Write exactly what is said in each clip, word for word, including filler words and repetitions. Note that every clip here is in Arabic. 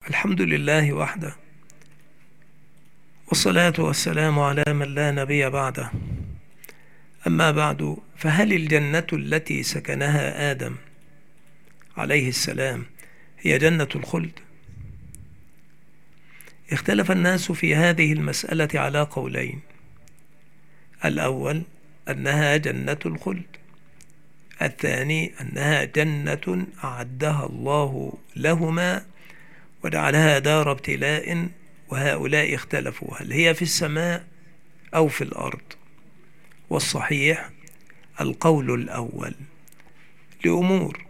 الحمد لله وحده، والصلاة والسلام على من لا نبي بعده. أما بعد، فهل الجنة التي سكنها آدم عليه السلام هي جنة الخلد؟ اختلف الناس في هذه المسألة على قولين: الأول أنها جنة الخلد، الثاني أنها جنة أعدها الله لهما وجعلها دار ابتلاء، وهؤلاء اختلفوا هل هي في السماء أو في الأرض. والصحيح القول الأول لأمور.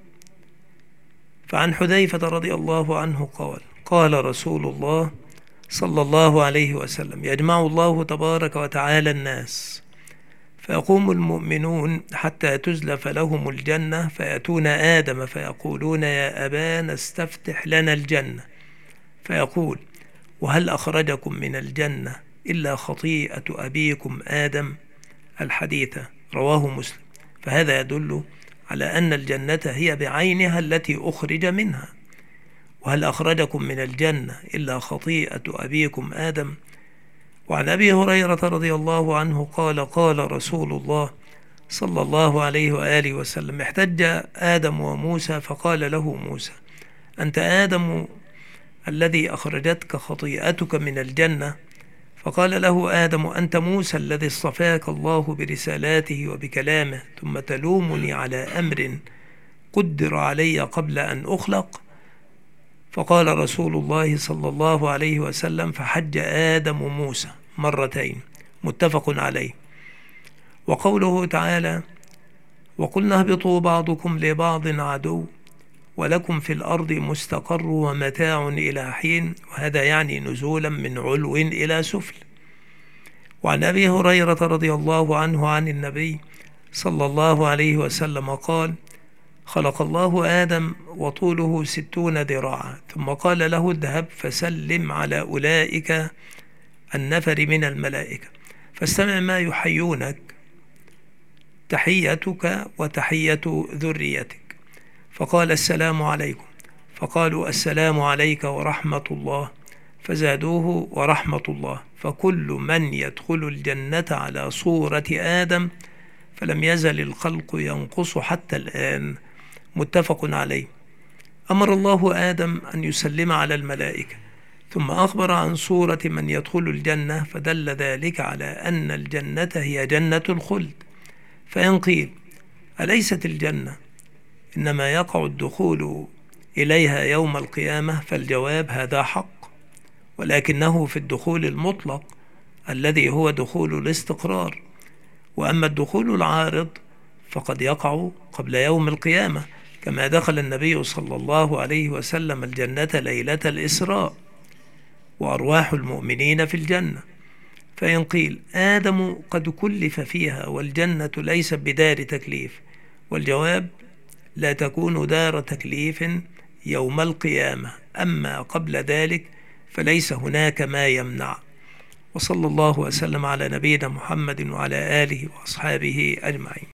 فعن حذيفة رضي الله عنه قال: قال رسول الله صلى الله عليه وسلم: يجمع الله تبارك وتعالى الناس، فيقوم المؤمنون حتى تزلف لهم الجنة، فيأتون آدم فيقولون: يا أبانا استفتح لنا الجنة، فيقول: وهل أخرجكم من الجنة إلا خطيئة أبيكم آدم؟ الحديث رواه مسلم. فهذا يدل على أن الجنة هي بعينها التي أخرج منها. وهل أخرجكم من الجنة إلا خطيئة أبيكم آدم؟ وعن أبي هريرة رضي الله عنه قال: قال رسول الله صلى الله عليه وآله وسلم: احتج آدم وموسى، فقال له موسى: أنت آدم الذي أخرجتك خطيئتك من الجنة؟ فقال له آدم: أنت موسى الذي اصطفاك الله برسالاته وبكلامه، ثم تلومني على أمر قدر علي قبل أن أخلق؟ فقال رسول الله صلى الله عليه وسلم: فحج آدم موسى مرتين، متفق عليه. وقوله تعالى: وقلنا اهبطوا بعضكم لبعض عدو ولكم في الأرض مستقر ومتاع إلى حين، وهذا يعني نزولا من علو إلى سفل. وعن أبي هريرة رضي الله عنه عن النبي صلى الله عليه وسلم قال: خلق الله آدم وطوله ستون ذراعا، ثم قال له: اذهب فسلم على أولئك النفر من الملائكة، فاستمع ما يحيونك، تحيتك وتحية ذريتك. فقال: السلام عليكم. فقالوا: السلام عليك ورحمة الله. فزادوه: ورحمة الله. فكل من يدخل الجنة على صورة آدم، فلم يزل الخلق ينقص حتى الآن، متفق عليه. أمر الله آدم أن يسلم على الملائكة، ثم أخبر عن صورة من يدخل الجنة، فدل ذلك على أن الجنة هي جنة الخلد. فإن قيل: أليست الجنة إنما يقع الدخول إليها يوم القيامة؟ فالجواب: هذا حق، ولكنه في الدخول المطلق الذي هو دخول الاستقرار. وأما الدخول العارض فقد يقع قبل يوم القيامة، كما دخل النبي صلى الله عليه وسلم الجنة ليلة الإسراء، وأرواح المؤمنين في الجنة. فإن قيل: آدم قد كلف فيها والجنة ليست بدار تكليف، والجواب: لا تكون دار تكليف يوم القيامة، أما قبل ذلك فليس هناك ما يمنع. وصلى الله وسلم على نبينا محمد وعلى آله وأصحابه أجمعين.